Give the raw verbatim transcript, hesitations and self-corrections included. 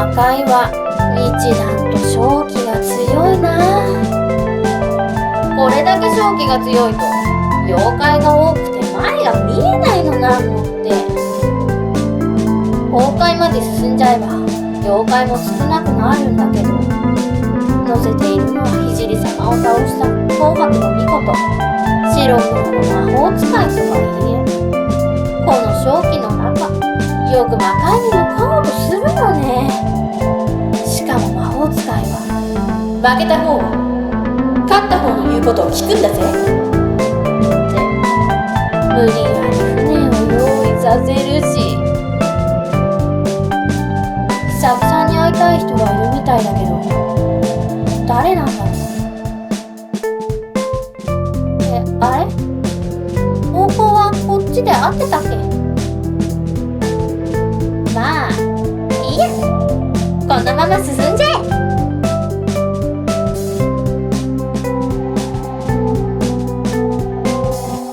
魔界は一段と正気が強いな。これだけ正気が強いと妖怪が多くて前が見えないのなんのって。崩壊まで進んじゃえば妖怪も少なくなるんだけど、乗せているのは聖様を倒した紅白の御事、白黒の魔法使いとはいえ、この正気の中よく魔界に向かおうとするのね。しかも魔法使いは負けた方は勝った方の言うことを聞くんだぜって無理やり船を用意させるし、久々に会いたい人がいるみたいだけど誰なんだろう。え、あれ？方向はこっちで合ってたっけ？まあいいや、このまま進ん